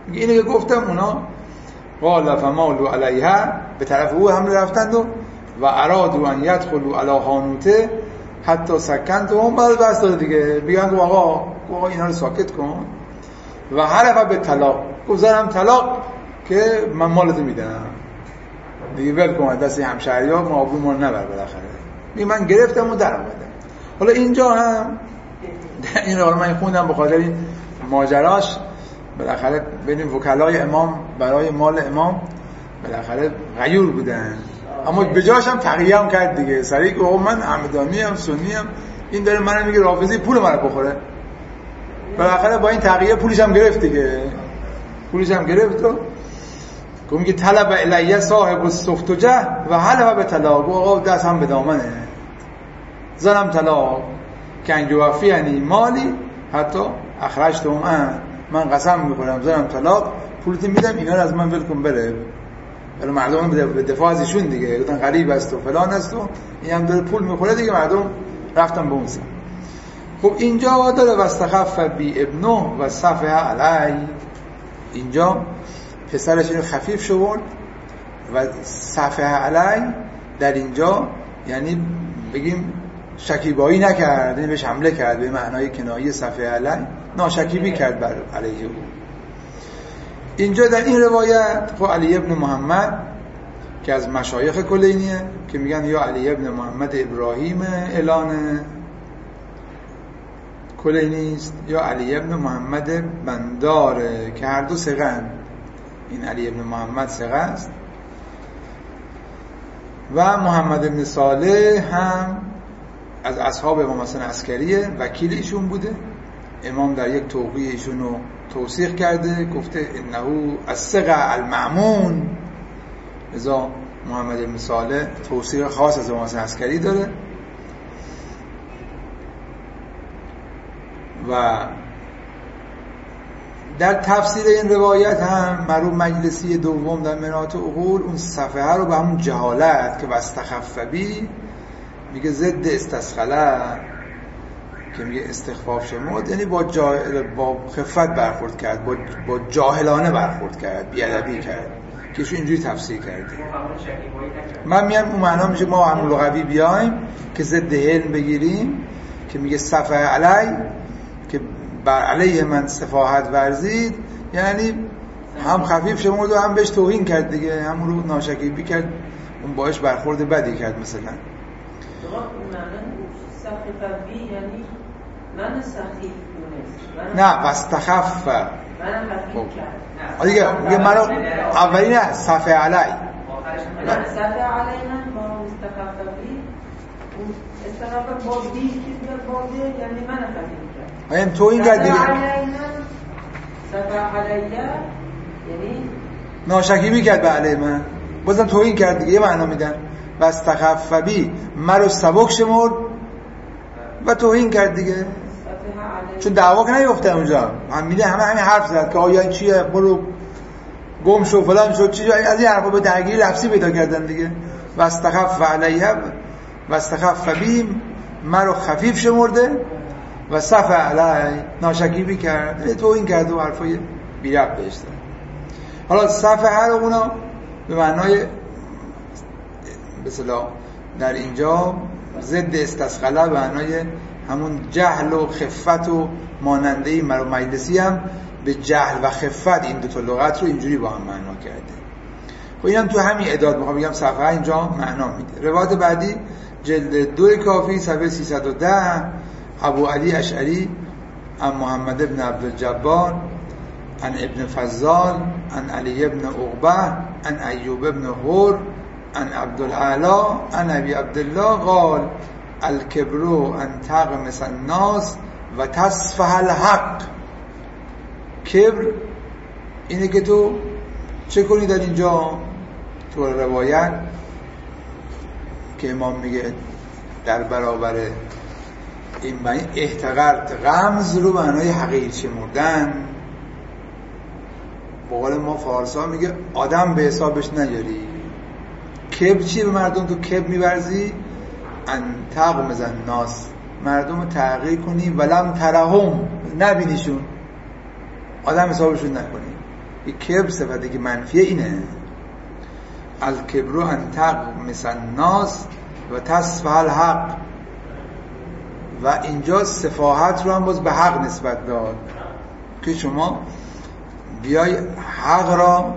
اینو که گفتم اونا قال فمالوا علیها به طرف او حمله رفتند و و ارادوا ان يدخلوا علی حانوته حتی سکنتهم بعد بس داد دیگه بیان آقا آقا اینا رو ساکت کن و حلف به طلاق گذارم طلاق که من مالت میدم دیگه ول کن دست همشهری‌ها ما آبرو ما رو نبر بالاخره می من گرفتم و در اومدم. حالا اینجا هم این رو من خوندم به خاطر این ماجراش بالاخره ببینیم وکلای امام برای مال امام بالاخره غیور بودن اما به جاش هم تقیه هم کرد دیگه سریع که من همدانی هم سنی هم این داره منم میگه رافضی پول منو بخوره بالاخره با این تقیه پولش هم گرفت دیگه پولش هم گرفت و که میگه طلب الیه صاحب السفتجه و حلف به طلاق آقا دست هم به دامنه زنم طلاق که انجوافی یعنی مالی حتی اخرجتم ان من قسم میخورم زنم طلاق پولت میدم اینا رو از من ول کن بره برای مردم به دفاع از ایشون دیگه گفتن غریب است و فلان است و این هم داره پول میخوره دیگه مردم رفتن به اون سن. خب اینجا داره واستخف بی ابنه و صفه علی اینجا پسرش اینو خفیف شد و صفه علی در اینجا یعنی بگیم شکیبایی نکرد یعنی بهش حمله کرد به معنای کنایه صفه علی ناشکیبی کرد بر علیه او. اینجا در این روایت خب علی ابن محمد که از مشایخ کلینیه که میگن یا علی ابن محمد ابراهیم اعلان کلینیست یا علی ابن محمد بنداره که هر دو ثقه‌اند. این علی ابن محمد ثقه است و محمد ابن صالح هم از اصحاب امام حسن عسکریه وکیل ایشون بوده. امام در یک توقیع ایشون رو توثیق کرده گفته انه الثقه المأمون. لذا محمد ابن صالح توثیق خاص از امام حسن عسکری داره و در تفسیر این روایت هم مرحوم مجلسی دوم در مناط عقول اون صفحه رو به همون جهالت که واستخف بی میگه ضد استسخله که میگه استخفاف شمرد یعنی با جاهل با خفت برخورد کرد با با جاهلانه برخورد کرد بی‌ادبی کرد که ایشون اینجوری تفسیر کرده. من میگم اون معنا میشه ما همون لغوی بیایم که ضد علم بگیریم که میگه صفحه علی که بر علیه من سفاهت ورزید یعنی هم خفیف شمرد و هم بهش توهین کرد دیگه همون رو ناشکیبی کرد اون باش برخورد بدی کرد مثلا. یعنی من سخیف دونست نه واستخف من خفیف کرد دیگه میگه منو اولی نه صفحه علی صفحه علی من با استخف بی استخف با بی که در باده یعنی من خفیف کرد این تو این کرد دیگه صفحه علیه یعنی ناشکیبی کرد به علی من بازم تو این کرد دیگه یه معنا میدن واستخف بی مرو سبک شمرد و توهین کرد دیگه چون دعوا که نیفته اونجا هم میده همه همین حرف زد که آیا این چیه برو گم شو فلان شد چی از این حرفا به درگیری لفظی پیدا کردن دیگه واستخف علیه واستخف بی مرو خفیف شمرده و صف علی ناشکیبی کرد توهین کرد و حرفای بی ربط بهش زد. حالا صف هر اونا به معنای به اصطلاح در اینجا ضد استسخله به معنای همون جهل و خفت و مانندهی مرو مجلسی هم به جهل و خفت این دو تا لغت رو اینجوری با هم معنا کرده. خب اینم تو همین اعداد میخوام بگم صفحه اینجا معنا میده. روایت بعدی جلد دو کافی صفحه سیصد و ده ابو علی اشعری عن محمد ابن عبدالجبار عن ابن فضال عن علی ابن عقبه عن ایوب ابن هور عن عبدالعلا عن ابی عبدالله قال الکبرو ان تغمس الناس و تصفح الحق. کبر اینه که تو چه کنی در اینجا تو روایت که امام میگه در برابر این معنی احتقرت غمز رو معنای حقیر شمردن با قول ما فارسا میگه آدم به حسابش نیاری. کبر چیه به مردم تو کبر میورزی ان تغمز الناس مردم رو تحقیر کنی ولم ترهم نبینیشون آدم حسابشون نکنی این کبر صفتی که منفیه اینه الکبرو ان تغمس الناس و تصفح الحق و اینجا سفاهت رو هم باز به حق نسبت داد که شما بیای حق را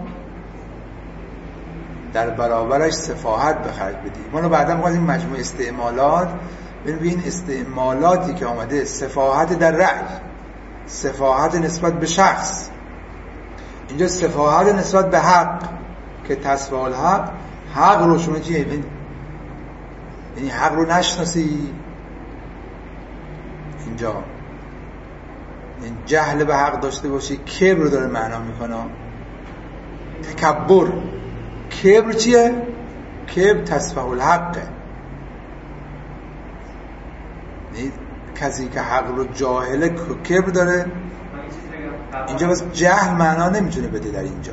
در برابرش سفاهت به خرج بدی. ما رو بعدا می‌خوایم این مجموعه استعمالات ببین استعمالاتی که آمده سفاهت در رأی، سفاهت نسبت به شخص، اینجا سفاهت نسبت به حق که تصفیه الحق، حق رو شما چیه؟ یعنی حق رو نشناسی اینجا، این جهل به حق داشته باشی. کبر رو داره معنا میکنه، تکبر. کبر چیه؟ کبر تصفیه الحقه، کسی که حق رو جاهله کبر داره. اینجا بس جهل معنا نمیتونه بده در اینجا.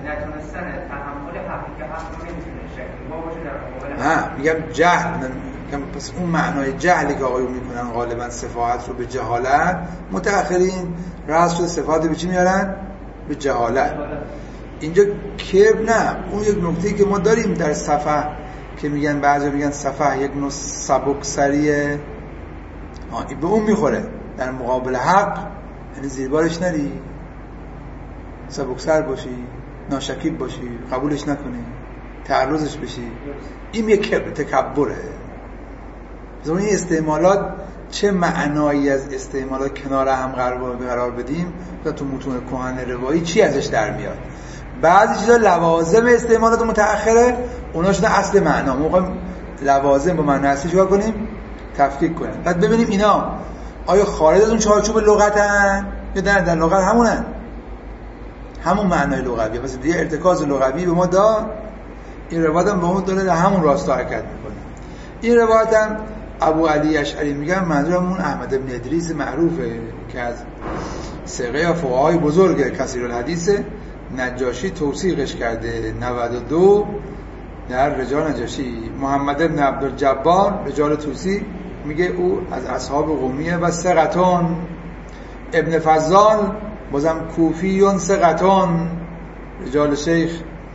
نه میگم جهل، میگم پس اون معنای جهلی که آقایون میکنن غالبا صفات رو به جهالت، متأخرین راست شده صفات به چی میارن؟ به جهالت. اینجا کبر نه، اون یک نکته که ما داریم در صفحه که میگن بعضی میگن صفحه یک نوع سبکسریه، به اون میخوره در مقابل حق، یعنی زیربارش نری، سبکسر باشی، ناشکیب باشی، قبولش نکنی، تعرضش بشی. این یک تکبره. زمان این استعمالات چه معنایی از استعمالات کنار هم قرار بدیم تا تو متون کهن روایی چی ازش در میاد. بعضی چیزا لوازم استعمالات متأخره اونا شده اصل معنا. موقع لوازم با معنی اصلی چیکار کنیم؟ تفکیک کنیم. بعد ببینیم اینا آیا خارج از اون چارچوب لغتن یا در در لغت همونن، همون معنای لغویه. پس دیگه ارتکاز لغوی به ما داد. این روایت هم به اون داره همون راستا حرکت میکنه. این روایت هم ابو علی اشعری میگن منظورم اون احمد بن ادریس معروفه که از ثقه فقهای بزرگ کثیر الحدیث، نجاشی توثیقش کرده نود و دو در رجال نجاشی. محمد بن عبدالجبار رجال توسی میگه او از اصحاب قومیه و ثقتون. ابن فضال بازم کوفیون ثقتون رجال شیخ.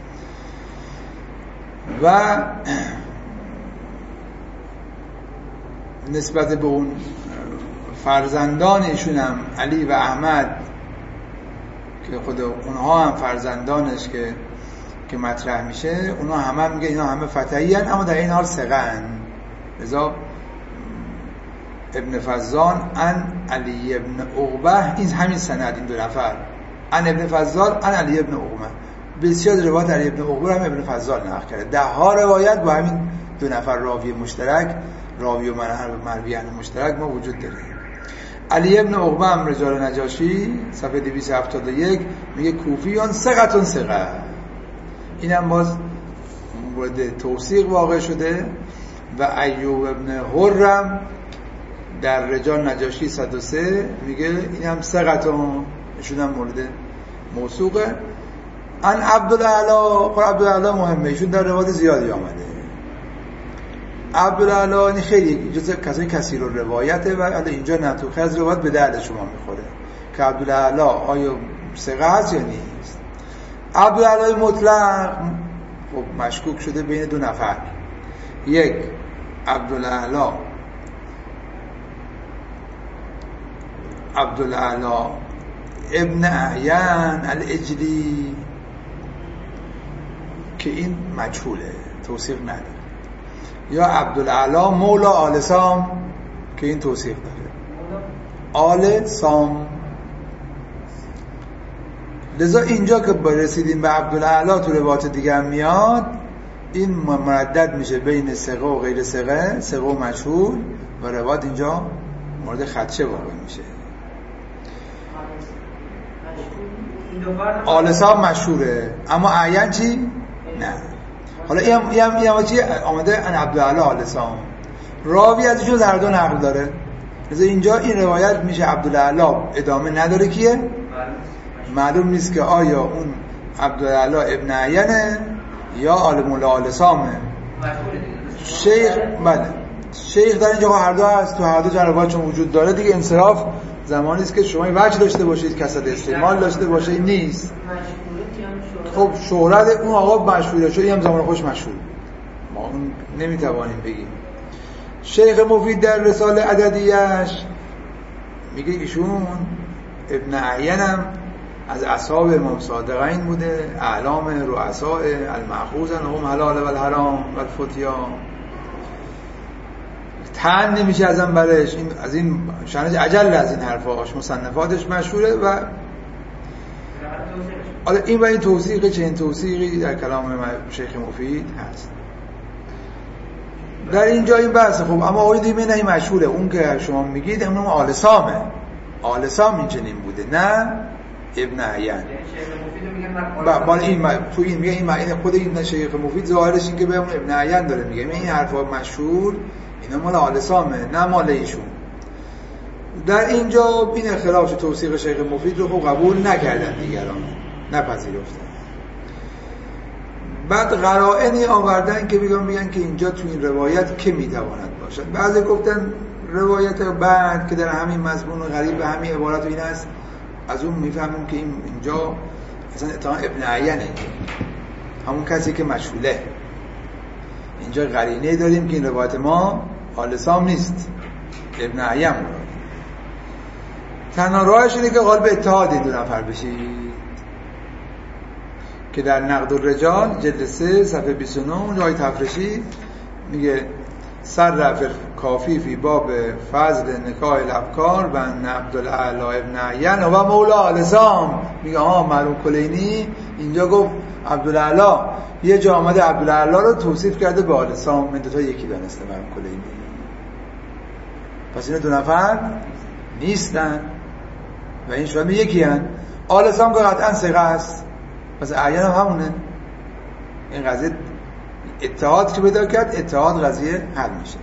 و نسبت به اون فرزندان ایشون هم علی و احمد که خود اونها هم فرزندانش که که مطرح میشه، اونها همه هم میگه اینا همه فتحی هن اما در این حال ثقه هن. لذا ابن فضال ان علی ابن عقبه، این همین سند، این دو نفر ان ابن فضال ان علی ابن عقبه. بسیار روایت علی ابن عقبه هم ابن فضال نقل کرده. ده ها روایت با همین دو نفر راوی مشترک، راوی و مرویان مشترک ما وجود داره. علی ابن عقبه هم رجال نجاشی صفحه دویست و هفتاد و یک میگه کوفیان ثقتون ثقه. اینم باز مورد توثیق واقع شده. و ایوب ابن حرم در رجال نجاشی صد و سه میگه اینم ثقتون، ایشون هم مورد موثوقه. ان عبدالعلا، پر عبدالعلا مهمه، ایشون در روایت زیادی آمده. عبدالعلا این خیلی جزء کسای کثیر الروایته و اینجا نتوخه از روایت به درد شما میخوره که عبدالعلا آیا ثقه هست یا نیست. عبدالعلا مطلق خب مشکوک شده بین دو نفر، یک عبدالعلا عبدالعلا ابن اعین الاجلی که این مجهوله، توصیف نداره، یا عبدالعلا مولا آل سام که این توصیف داره، آل سام. لذا اینجا که برسیدیم به عبدالعلا تو روایت دیگه هم میاد، این مردد میشه بین ثقه و غیر ثقه، ثقه و مجهول، و روایت اینجا مورد خدشه واقع میشه. آل سام مشهوره اما اعین چی؟ نه. حالا این هم, این هم, این هم چی آمده؟ ان عبدالعلا آل سام، راوی ازشون هر دو نقل داره. لذا اینجا این روایت میشه عبدالعلا ادامه نداره. کیه؟ معلوم نیست که آیا اون عبدالعلا ابن عینه یا آل مولا آل سامه. شیخ بله شیخ در اینجا هر دو هست، تو هر دو روایت چون وجود داره دیگه انصراف زمانی است که شما وجه داشته باشید، کسد استعمال داشته باشه. این نیست. خب شهرت اون آقا مشهوره، شد هم زمان خوش مشهور، ما اون نمیتوانیم بگیم. شیخ مفید در رساله عددیش میگه ایشون ابن اعین هم از اصحاب امام صادقین بوده، اعلام رؤساء المأخوذن هم حلال و الحرام و الفتیا، تن نمیشه ازم برش، این از این شأنش عجل از این حرفاش، مصنفاتش مشهوره. و حالا این و این توثیق، چنین توثیقی در کلام شیخ مفید هست. در اینجا این بحث خوب، اما آقای دیمه نه این مشهوره، اون که شما میگید اون آل سامه، آل سام این چنین بوده، نه ابن اعین. بالا این تو این میگه این معنی خود این شیخ مفید ظاهرش این که به ابن اعین داره میگه، این حرفا مشهور اینا مال آل سامه نه مال ایشون. در اینجا این اختلاف توثیق شیخ مفید رو خب قبول نکردن دیگران، نپذیرفتن. بعد قرائنی آوردن که میگن میگن که اینجا تو این روایت که میتواند باشد. بعضی گفتن روایت بعد که در همین مضمون غریب به همین عبارت و این است، از اون میفهمیم که این اینجا اصلا اتهام ابن اعینه، همون کسی که مشهوله. اینجا قرینه داریم که این روایت ما آل سام نیست، ابن اعین بود. تنها راهش اینه که قالب اتحاد این دو نفر بشید که در نقد الرجال جلد سه صفحه بیست و نه اونجا های تفرشی میگه صرف کافی فی باب فضل نکاح الابکار و ان عبدالاعلی ابن اعین و مولا آل سام. میگه آها مرحوم کلینی اینجا گفت عبدالاعلی، یه جا آمده عبدالاعلی رو توصیف کرده به آل سام، من دو تا یکی دانسته مرحوم کلینی. پس این دو نفر نیستن و این شما یکی هن. آل سام که قطعا ثقه است، پس اعین هم همونه. این قضیه اتحاد که پیدا کرد، اتحاد قضیه حل میشه.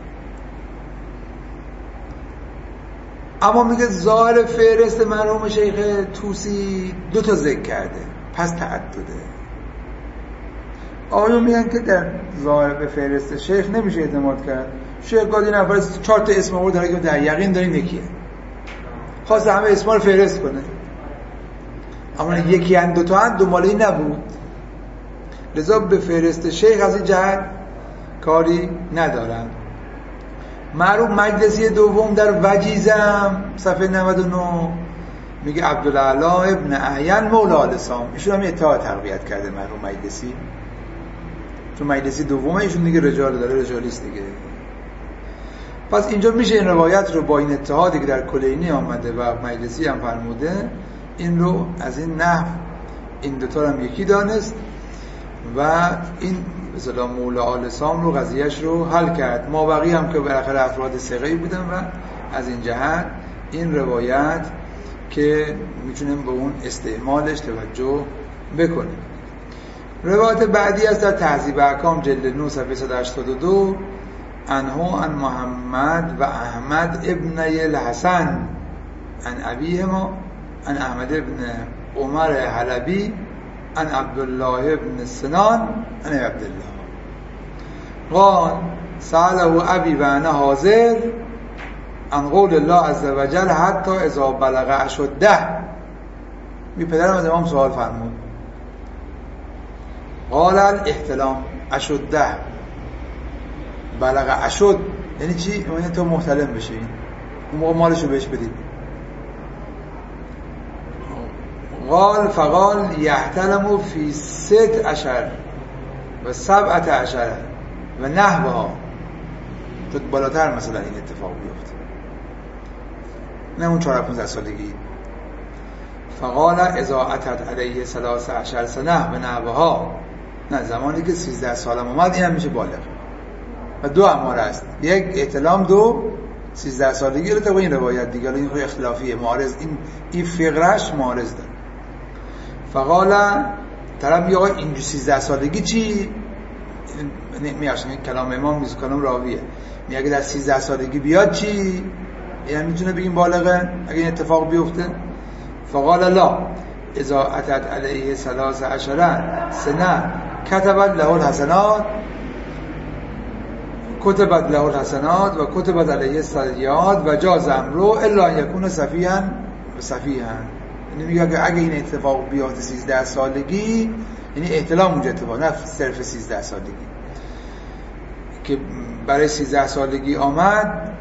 اما میگه ظاهر فهرست مرحوم شیخ طوسی دو تا ذکر کرده، پس تعدده. آقایون میگن که در ظاهر به فهرست شیخ نمیشه اعتماد کرد. شیخ گاهی نفر چهار تا اسم آورد که در یقین داریم یکیه، خواست همه اسما رو فهرست کنه، اما یکی اند دو تا اند دنباله نبود. لذا به فهرست شیخ از این جهت کاری ندارن. معروف مجلسی دوم در وجیزم صفحه نود و نه میگه عبدالاعلی ابن اعین مولا آل سام. ایشون هم اتحاد تقویت کرده مرحوم مجلسی، چون مجلسی دومه ایشون دیگه رجال داره، رجالیست دیگه. پس اینجا میشه این روایت رو با این اتحادی که در کلینی آمده و مجلسی هم فرموده، این رو از این نحو این دوتا هم یکی دانست و این مثلا مولا آل سام رو قضیهش رو حل کرد. ما بقیه هم که بالاخره افراد ثقه‌ای بودن و از این جهت این روایت که میتونیم به اون استعمالش توجه بکنیم. روایت بعدی است در تهذیب احکام جلد نه صفحه صد و هشتاد و دو، عنه عن محمد و احمد ابن الحسن عن ابیهما عن احمد ابن عمر حلبی عن عبدالله ابن سنان عن عبدالله قال سأله ابی و انا حاضر عن قول الله عز وجل حتی اذا بلغ اشده. می پدرم از امام سوال فرمود، قال الاحتلام اشده، بلغ اشد یعنی چی؟ یعنی تو محتلم بشی، اون موقع مالشو بهش بدید. قال فقال یحتلم فی ست عشر و سبعت عشر و نحوها، تو بالاتر مثلا این اتفاق بیفته، نه اون چهار پونزده سالگی. فقال اذا اتت علیه ثلاث عشر سنه و نحوها، نه زمانی که سیزده سالم اومد این هم میشه بالغ. و دو اماره است، یک احتلام، دو سیزده سالگی. رو تا این روایت دیگه این خود اختلافیه، معارض این این فقرش معارض داره. فقال طرف میگه آقا اینجا سیزده سالگی چی؟ میگه کلام امام نیست، کلام راویه. میگه در سیزده سالگی بیاد چی؟ یعنی میتونه بگیم بالغه اگه این اتفاق بیفته. فقال لا اذا اتت علیه ثلاث عشر سنه كتبت له الحسنات کتبت له الحسنات و کتبت علیه السیئات و جاز امره الا یکون صفیحا و صفیحا. یعنی میگه اگه این اتفاق بیاد سیزده سالگی یعنی احتلام اونجا اتفاق، نه صرف سیزده سالگی که برای سیزده سالگی آمد.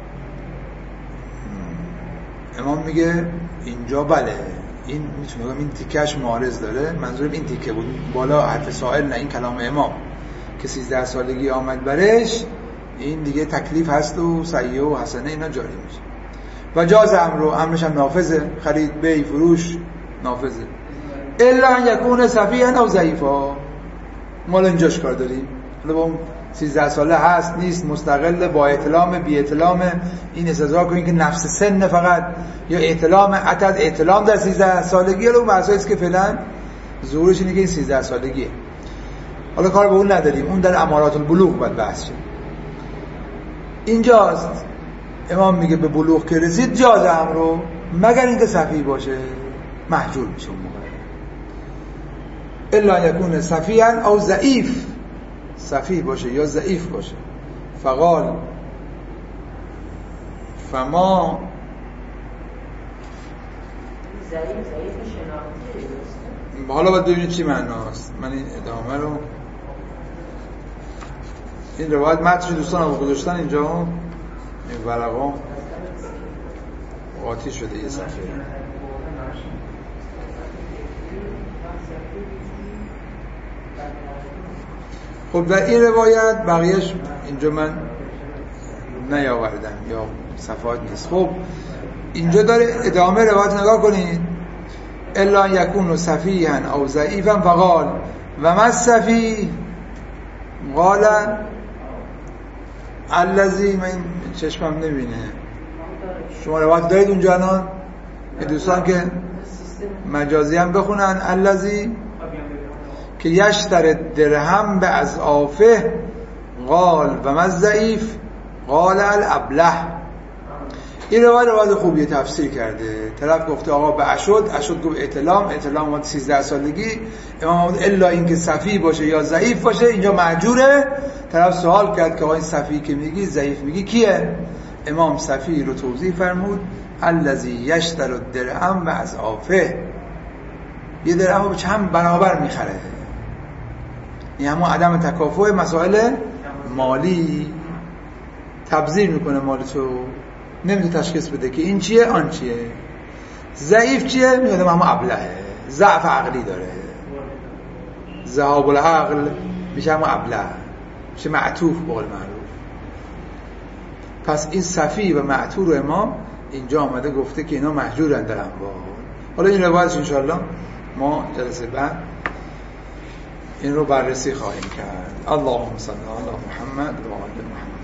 امام میگه اینجا بله این میتونه این تیکش معارض داره، منظورم این تیکه بود، بالا حرف سائل نه، این کلام امام که سیزده سالگی آمد برش، این دیگه تکلیف هست و سیئه و حسنه اینا جاری میشه. و جاز امر رو امرش هم نافذه، خرید بی فروش نافذه، الا ان یکون صفیحا او ضعیفا. مال اینجاش کار داریم، حالا با اون سیزده ساله هست نیست، مستقل، با احتلام بی احتلام، این استدلال کنیم که نفس سن فقط یا احتلام عدد احتلام در سیزده سالگی، حالا اون بحثایی است که فعلا ظهورش اینه که این سیزده سالگیه. حالا کار به اون نداریم، اون در امارات البلوغ باید بحث شه. اینجاست امام میگه به بلوغ که رسید جاز امر، مگر اینکه صفی باشه محجور میشه اون موقع، الا یکون صفیحا او ضعیف، صفی باشه یا ضعیف باشه. فقال فما ضعیف ضعیف شناختی، حالا باید ببینید چی معناست. من این ادامه رو این روایت متنش دوستان رو گذاشتن اینجا، این ورقا قاطی شده یه صفحه. خب در این روایت بقیهش اینجا من نیاوردم یا صفحات نیست. خب اینجا داره ادامه روایت نگاه کنید، الا یکون صفیحا او ضعیفا فقال و ما الصفی قال الذی، من چشمم نبینه، شما روایت دارید اونجا الان دوستان که مجازی هم بخونن، الذی که یشتر درهم به اضعافه قال و ما الضعیف قال الابله. این روایت روایت خوبیه، تفسیر کرده. طرف گفته آقا به اشد، اشد گفت احتلام، احتلام اومد سیزده سالگی، امام اومد الا اینکه صفی باشه یا ضعیف باشه اینجا معجوره. طرف سوال کرد که آقا این صفی که میگی ضعیف میگی کیه؟ امام صفی رو توضیح فرمود، الذی یشتر الدرهم و اضعافه، یه درهم رو چند برابر میخره. این همون عدم تکافؤ مسائل مالی، تبذیر میکنه مال تو، نمیتونه تشخیص بده که این چیه آن چیه. ضعیف چیه؟ میگه همون ابلهه، ضعف عقلی داره، ذهاب العقل میشه همون ابله، میشه معطوف به قول معروف. پس این صفی و معطور و امام اینجا آمده گفته که اینا محجورن در انواع. حالا این روایتش انشاءالله ما جلسه بعد این رو بررسی خواهیم کرد. اللهم صل علی محمد و آل محمد.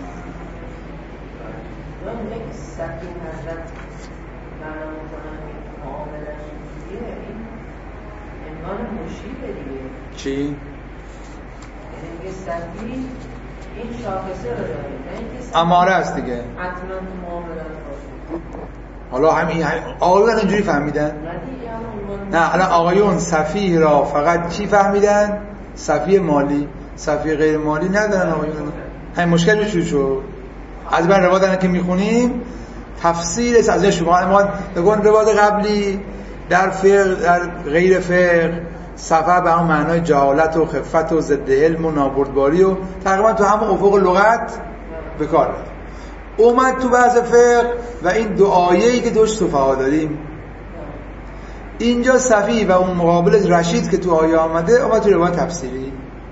من یک صفی حضرت معنا میکنم این معاملش دیگه، این عنوان مشیره دیگه. چی؟ یعنی میگه صفی این شاخصه رو داره، اماره است دیگه، حتما تو معاملت باشه. حالا همین آقایون اینجوری فهمیدن؟ نه الان آقایون صفی را فقط چی فهمیدن؟ صفی مالی، صفی غیر مالی ندارن آقایون. همین مشکل چی شد؟ از من روایت که میخونیم تفسیر از شما ما بگون روایت قبلی در فقه در غیر فقه صفه به همون معنای جهالت و خفت و ضد علم و نابردباری و تقریبا تو همون افق لغت به کار رفت. اومد تو بحث فقه و این دو آیه‌ای که دوش صفحه داریم اینجا صفی و اون مقابل رشید که تو آیه آمده اومد تو روایت تفسیری.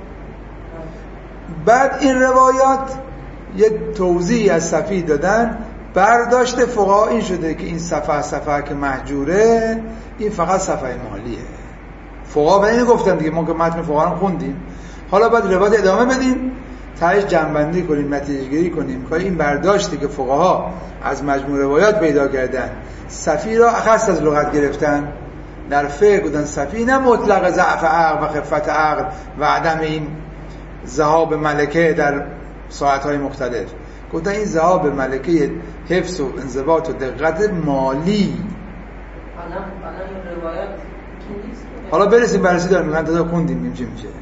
بعد این روایات یه توضیح از صفی دادن، برداشت فقها این شده که این صفحه صفحه که محجوره این فقط صفحه مالیه. فقها به این گفتن دیگه، ما که متن فقها رو خوندیم. حالا بعد روایت ادامه بدیم، تهش جنبندی کنیم، نتیجه گیری کنیم که این برداشتی که فقها از مجموع روایات پیدا کردن صفی را اخص از لغت گرفتن، در فقه گفتن صفی نه مطلق ضعف عقل و خفت عقل و عدم این ذهاب ملکه در ساعت‌های مختلف، گفتن این ذهاب ملکه حفظ و انضباط و دقت مالی. حالا حالا این روایات حالا برسیم بررسی داریم میگن تا خوندیم میگیم چی میشه.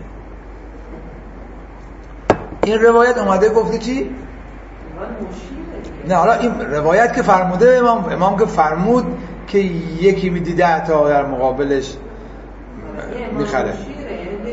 این روایت اومده گفته چی؟ نه حالا این روایت که فرموده امام امام که فرمود که یکی میدیده تا در مقابلش میخره.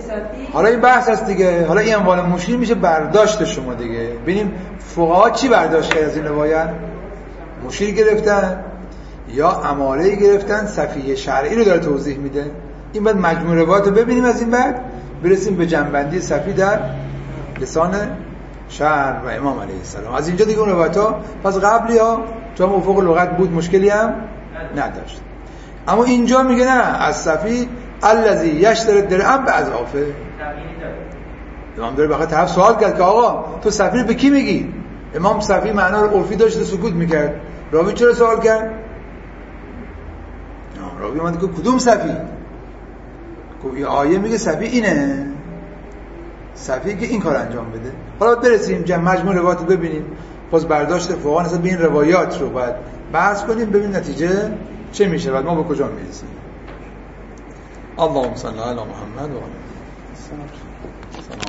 حالا این بحث هست دیگه. حالا این اموال مشیر میشه برداشت شما دیگه. ببینیم فقها چی برداشت کرد از این روایت. مشیر گرفتن یا اماره گرفتن، صفیه شرعی رو داره توضیح میده. این بعد مجموع روایات رو ببینیم، از این بعد برسیم به جنبندی صفی در لسان شرع و امام علیه السلام. از اینجا دیگه اون روایت ها پس قبلی ها چون افق لغت بود مشکلی هم نداشت. اما اینجا میگه نه، از صفی الذی یشتری درهم باضعافه. امام داره بخاطر طرف سوال کرد که آقا تو صفی به کی میگی؟ امام صفی معنا رو عرفی داشت سکوت میکرد. راوی چرا سوال کرد؟ راوی اومد که کدوم صفی؟ این آیه میگه صفی اینه، صفی که این کار انجام بده. حالا برسیم جمع مجموع روایات رو ببینیم، باز برداشت فقها نسبت به این روایات رو باید بحث کنیم، ببینیم نتیجه چه میشه، بعد ما به کجا میرسیم. اللهم صل علی محمد و آله.